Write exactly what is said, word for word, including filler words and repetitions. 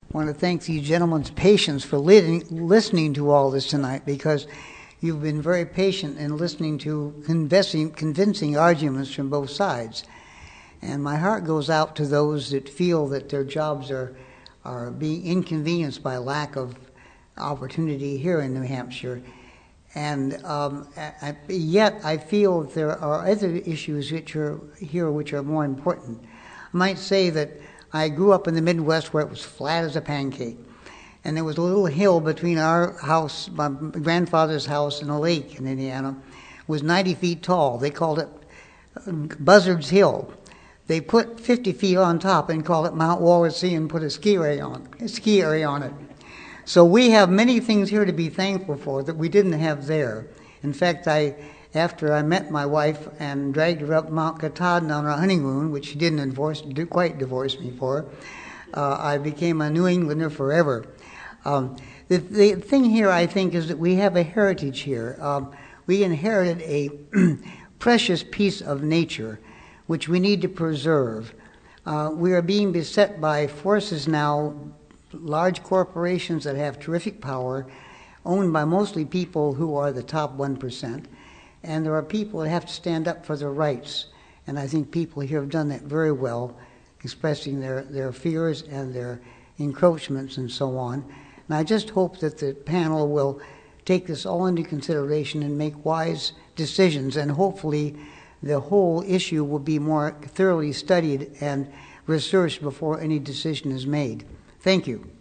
I want to thank these gentlemen's patience for li- listening to all this tonight, because you've been very patient in listening to convincing, convincing arguments from both sides. And my heart goes out to those that feel that their jobs are, are being inconvenienced by lack of opportunity here in New Hampshire. And um, I, yet I feel that there are other issues which are here which are more important. I might say that I grew up in the Midwest where it was flat as a pancake. And there was a little hill between our house, my grandfather's house, and a lake in Indiana. It was ninety feet tall. They called it Buzzard's Hill. They put fifty feet on top and called it Mount Wallasey and put a ski area on, a ski area on it. So we have many things here to be thankful for that we didn't have there. In fact, I, after I met my wife and dragged her up Mount Katahdin on our honeymoon, which she didn't divorce, quite divorce me for, uh, I became a New Englander forever. Um, the, the thing here, I think, is that we have a heritage here. Um, we inherited a precious piece of nature which we need to preserve. Uh, we are being beset by forces now, large corporations that have terrific power, owned by mostly people who are the top one percent. And there are people that have to stand up for their rights. And I think people here have done that very well, expressing their, their fears and their encroachments and so on. And I just hope that the panel will take this all into consideration and make wise decisions, and hopefully the whole issue will be more thoroughly studied and researched before any decision is made. Thank you.